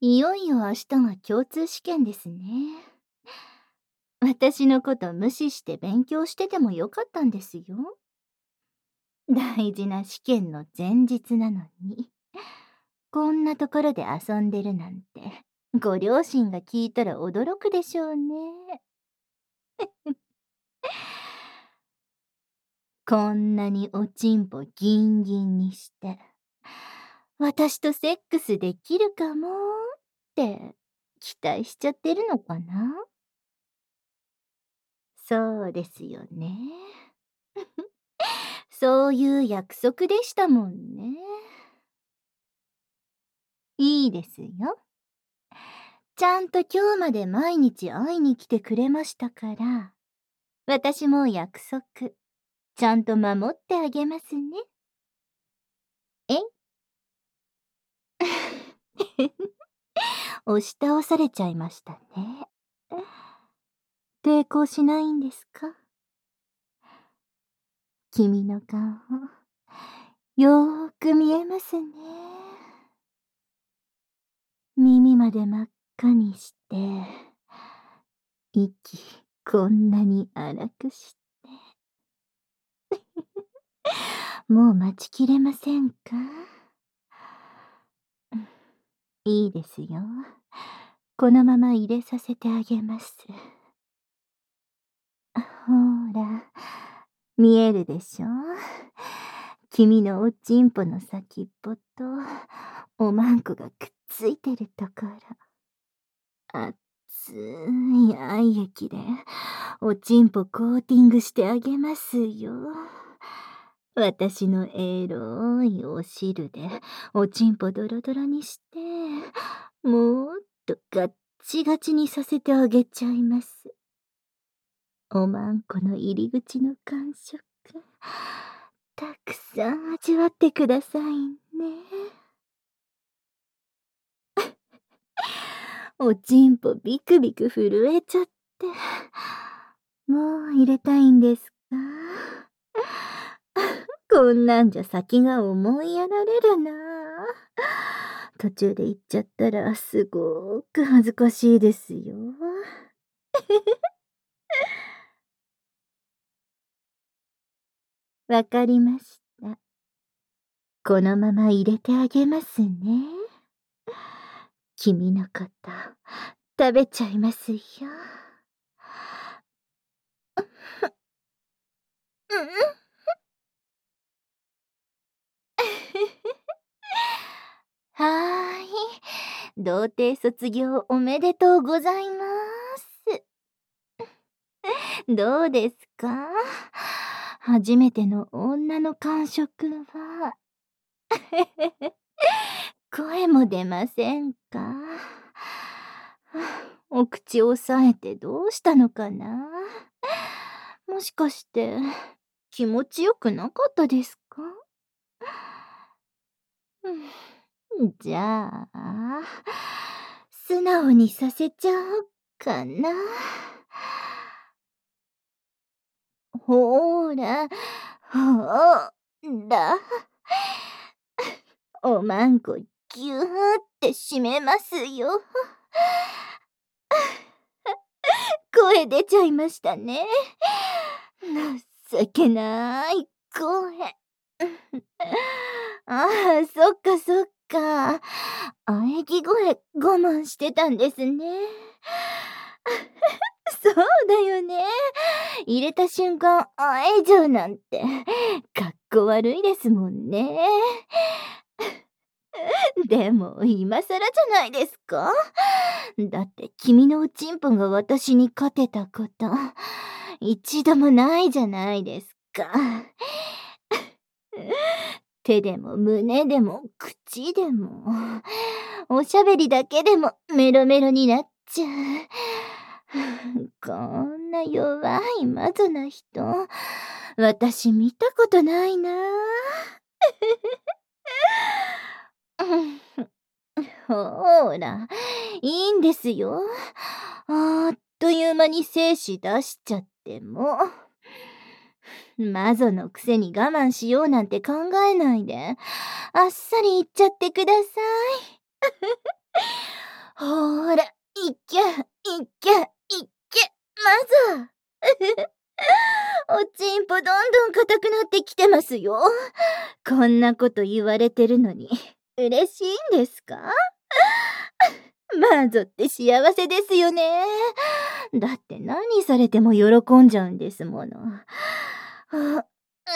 いよいよ明日が共通試験ですね。私のこと無視して勉強しててもよかったんですよ。大事な試験の前日なのに、こんなところで遊んでるなんて、ご両親が聞いたら驚くでしょうね。こんなにおちんぽギンギンにして、私とセックスできるかもって期待しちゃってるのかな？そうですよね。そういう約束でしたもんね。いいですよ。ちゃんと今日まで毎日会いに来てくれましたから、私も約束、ちゃんと守ってあげますね。え押し倒されちゃいましたね。抵抗しないんですか？君の顔、よーく見えますね。耳まで真っ赤にして、息こんなに荒くして。もう待ちきれませんか？いいですよ。このまま入れさせてあげます。ほら、見えるでしょ？君のおちんぽの先っぽと、おまんこがくっついてるところ。熱い愛液で、おちんぽコーティングしてあげますよ。私のエロいお汁で、おちんぽドロドロにして、もっとガッチガチにさせてあげちゃいます。おまんこの入り口の感触、たくさん味わってくださいね。おちんぽビクビク震えちゃって。もう入れたいんですか？こんなんじゃ先が思いやられるな。途中で行っちゃったらすごーく恥ずかしいですよ。わかりました。このまま入れてあげますね。君のこと、食べちゃいますよ。うん。はーい。童貞卒業おめでとうございます。どうですか？初めての女の感触は。声も出ませんか？お口を押さえてどうしたのかな？もしかして気持ちよくなかったですか？じゃあ、素直にさせちゃおうかな。ほーら、ほーら、おまんこぎゅーって締めますよ。声出ちゃいましたね。情けない声。ああ、そっかそっか。喘ぎ声我慢してたんですね。そうだよね。入れた瞬間、会えちゃうなんて、かっこ悪いですもんね。でも、今更じゃないですか？だって君のおちんぽが私に勝てたこと、一度もないじゃないですか。手でも胸でも口でも、おしゃべりだけでもメロメロになっちゃう。こんな弱いマゾな人、私見たことないな。ほーら、いいんですよ。あっという間に精子出しちゃっても。マゾのくせに我慢しようなんて考えないで、あっさり言っちゃってください。 ほーら、いけ、いけ、いけ、まず。おちんぽどんどん硬くなってきてますよ。こんなこと言われてるのに、嬉しいんですか？マゾって幸せですよね。だって何されても喜んじゃうんですもの。あ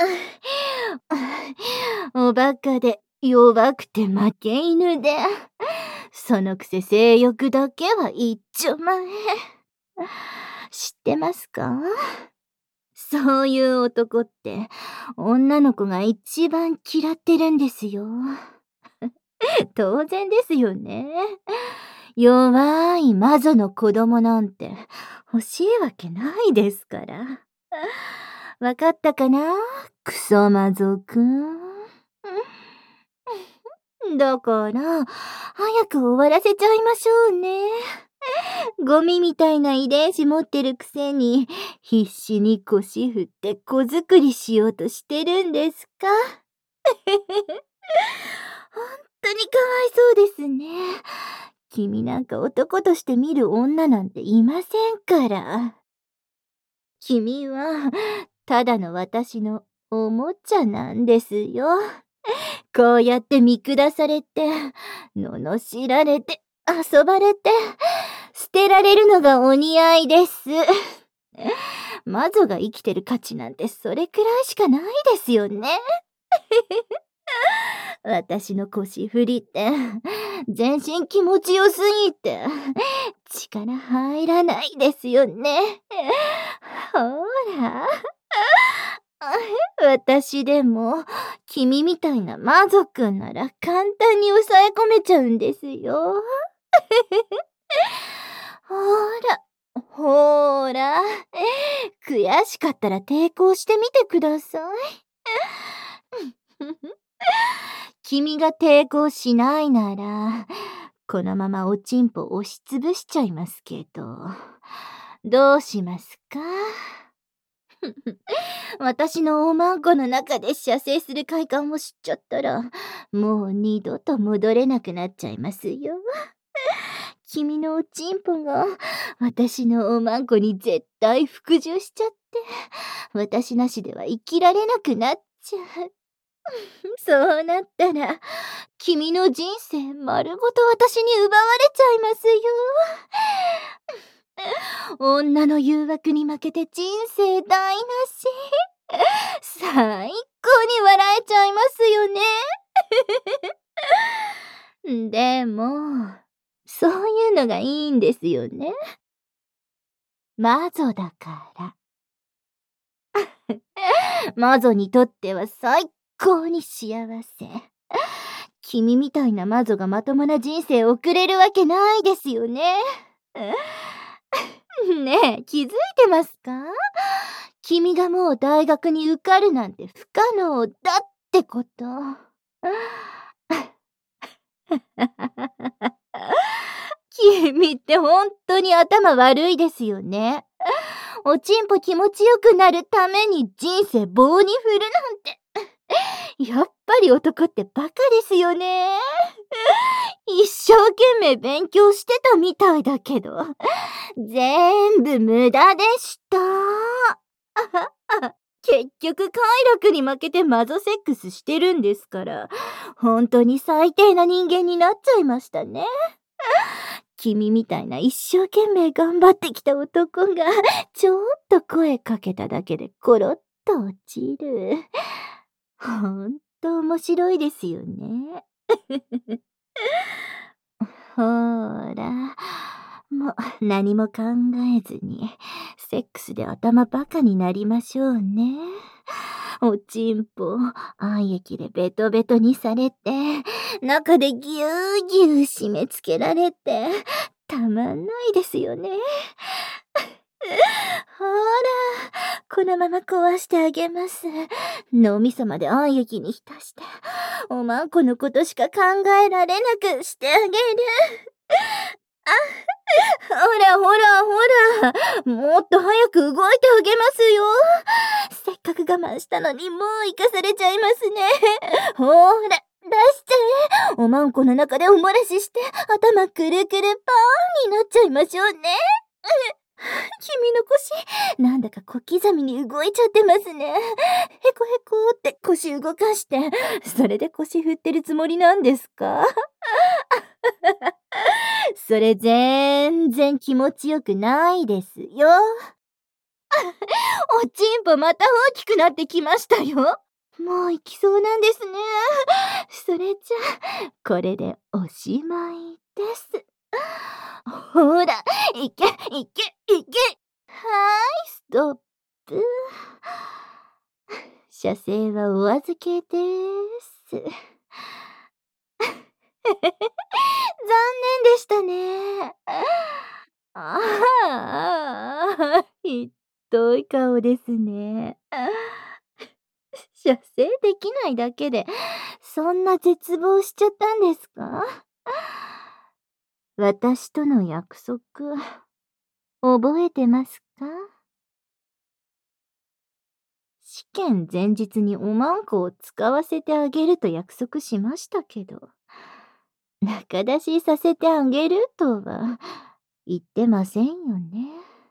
おバカで弱くて負け犬で、そのくせ性欲だけは一丁前。知ってますか？そういう男って女の子が一番嫌ってるんですよ。当然ですよね。弱い魔女の子供なんて欲しいわけないですから。わかったかな？クソ魔女くん。だから、早く終わらせちゃいましょうね。ゴミみたいな遺伝子持ってるくせに、必死に腰振って子作りしようとしてるんですか？本当にかわいそうですね。君なんか男として見る女なんていませんから。君は、ただの私のおもちゃなんですよ。こうやって見下されて、罵られて、遊ばれて、捨てられるのがお似合いです。魔女が生きてる価値なんてそれくらいしかないですよね。私の腰振りって、全身気持ちよすぎて、力入らないですよね。ほら。私でも、君みたいな魔族なら簡単に抑え込めちゃうんですよ。ほら、ほら、悔しかったら抵抗してみてください。君が抵抗しないなら、このままおちんぽ押しつぶしちゃいますけど、どうしますか？私のおまんこの中で射精する快感を知っちゃったら、もう二度と戻れなくなっちゃいますよ。君のおちんぽが私のおまんこに絶対服従しちゃって、私なしでは生きられなくなっちゃう。そうなったら、君の人生丸ごと私に奪われちゃいますよ。女の誘惑に負けて人生台無し。最高に笑えちゃいますよね。でも、そういうのがいいんですよね。魔女だから。魔女にとっては最高に幸せ。君みたいな魔女がまともな人生を送れるわけないですよね。ねえ、気づいてますか？君がもう大学に受かるなんて不可能だってこと。君って本当に頭悪いですよね。おちんぽ気持ちよくなるために人生棒に振るなんて。やっぱり男ってバカですよね。一生懸命勉強してたみたいだけど、全部無駄でした。結局快楽に負けてマゾセックスしてるんですから、本当に最低な人間になっちゃいましたね。君みたいな一生懸命頑張ってきた男が、ちょっと声かけただけでコロッと落ちる。ほんと面白いですよね。ほーら、もう何も考えずに、セックスで頭バカになりましょうね。おちんぽ、愛液でベトベトにされて、中でぎゅーぎゅー締め付けられて、たまんないですよね。ほら、このまま壊してあげます。脳みそまで愛液に浸して、おまんこのことしか考えられなくしてあげる。あ、ほらほらほら、もっと早く動いてあげますよ。せっかく我慢したのにもう生かされちゃいますね。ほら、出しちゃえ。 おまんこの中でお漏らしして、頭くるくるパーンになっちゃいましょうね。君の腰、なんだか小刻みに動いちゃってますね。へこへこって腰動かして、それで腰振ってるつもりなんですか？それ全然気持ちよくないですよ。おちんぽまた大きくなってきましたよ。もう行きそうなんですね。それじゃ、これでおしまいです。ほら、いけ、いけ、いけ。ストップ。射精はお預けです。残念でしたね。ひどい顔ですね。射精できないだけで、そんな絶望しちゃったんですか？私との約束、覚えてますか？試験前日におまんこを使わせてあげると約束しましたけど、仲出しさせてあげるとは言ってませんよね。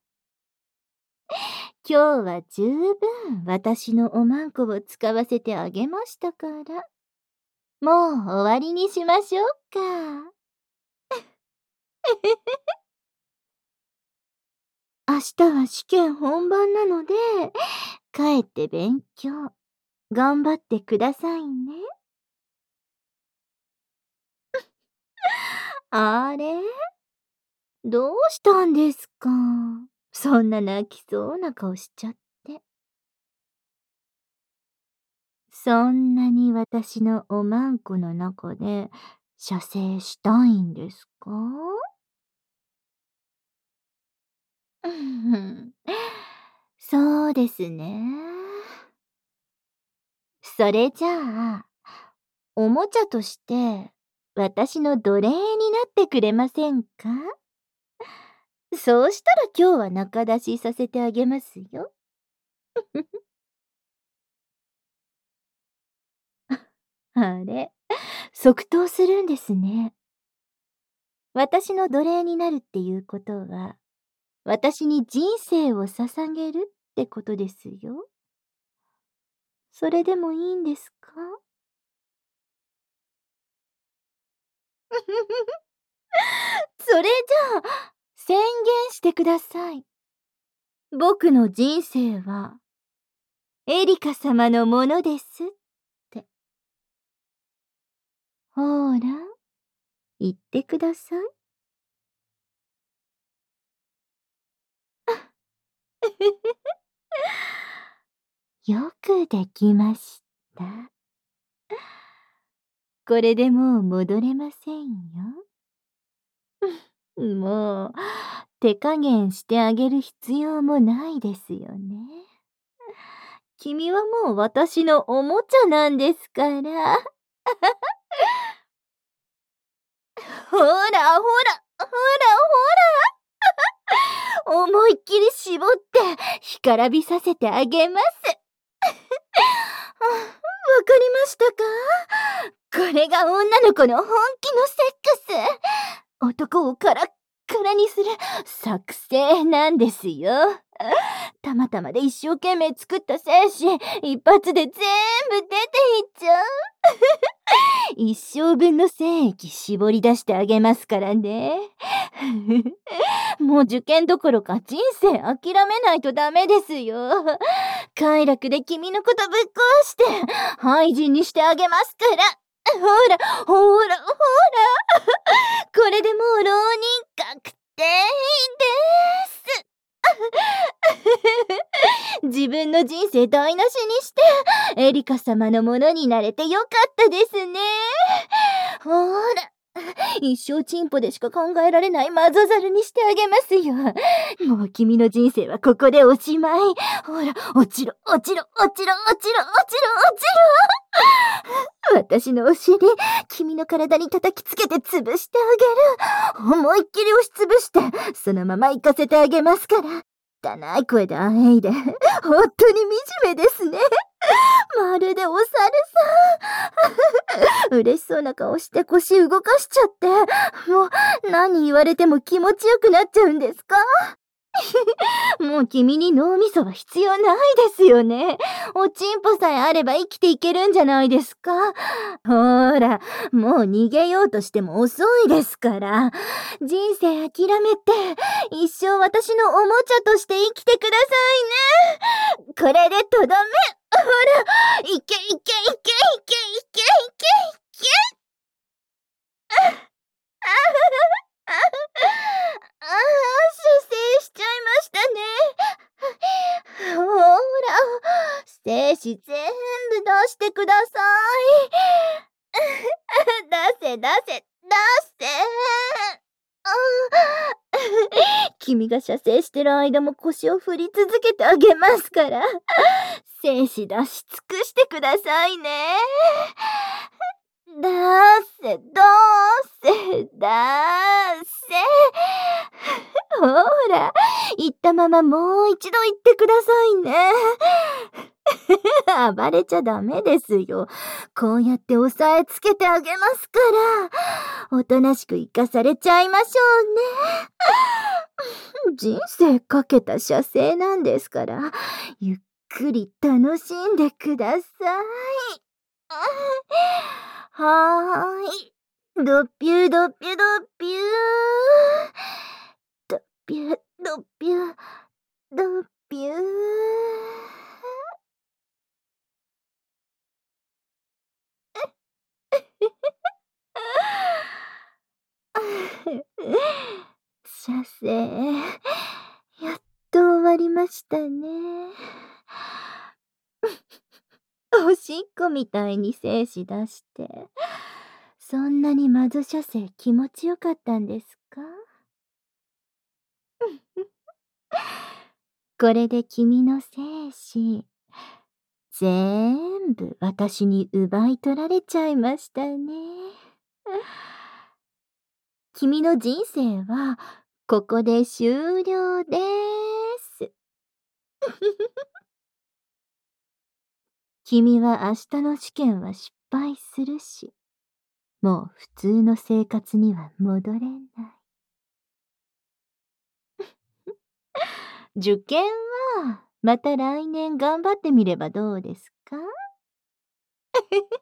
今日は十分私のおまんこを使わせてあげましたから、もう終わりにしましょうか。明日は試験本番なので、帰って勉強、頑張ってくださいね。あれ？どうしたんですか？そんな泣きそうな顔しちゃって。そんなに私のおまんこの中で射精したいんですか？うん、そうですね。それじゃあ、おもちゃとして私の奴隷になってくれませんか？そうしたら今日は仲出しさせてあげますよ。あれ、即答するんですね。私の奴隷になるっていうことは、私に人生を捧げるってことですよ。それでもいいんですか？それじゃあ、宣言してください。僕の人生は、エリカ様のものですって。ほーら、言ってください。よくできました。これでもう戻れませんよ。もう、手加減してあげる必要もないですよね。君はもう私のおもちゃなんですから。ほらほら、ほらほら、思いっきり絞って干からびさせてあげます。わかりましたか？これが女の子の本気のセックス。男をカラッカラにする作戦なんですよ。たまたまで一生懸命作った精子、一発で全部出ていっちゃう。一生分の精液絞り出してあげますからね。もう受験どころか人生諦めないとダメですよ。快楽で君のことぶっ壊して廃人にしてあげますから。ほら、ほら、ほら。これでもう浪人確定です。自分の人生台無しにしてエリカ様のものになれてよかったですね。ほら、一生チンポでしか考えられないマゾザルにしてあげますよ。もう君の人生はここでおしまい。ほら、落ちろ、落ちろ、落ちろ、落ちろ、落ちろ、落ちろ。私のお尻、君の体に叩きつけて潰してあげる。思いっきり押し潰して、そのまま行かせてあげますから。汚い声であえいで、本当に惨めですね。 まるでお猿さん。嬉しそうな顔して腰動かしちゃって、もう何言われても気持ちよくなっちゃうんですか？もう君に脳みそは必要ないですよね。おちんぽさえあれば生きていけるんじゃないですか。ほら、もう逃げようとしても遅いですから。人生諦めて、一生私のおもちゃとして生きてくださいね。これでとどめ。ほら、いけいけいけいけいけいけいけ。ああ、射精しちゃいましたね。ほら、精子全部出してください。出せ出せ出せ。あ君が射精してる間も腰を振り続けてあげますから、精子出し尽くしてくださいね。出せ、出せ、出せ。ほら、言ったままもう一度言ってくださいね。暴れちゃダメですよ。こうやって押さえつけてあげますから、おとなしく生かされちゃいましょうね。人生かけた射精なんですから、ゆっくり楽しんでください。はーい。ドッピュードッピュドッピュー。ドッピュードッピュードッピュー。射精、やっと終わりましたね。おしっこみたいに精子出して、そんなにまず射精気持ちよかったんですか？これで君の精子、全部私に奪い取られちゃいましたね。君の人生はここで終了です。君は明日の試験は失敗するし、もう普通の生活には戻れない。受験はまた来年頑張ってみればどうですか？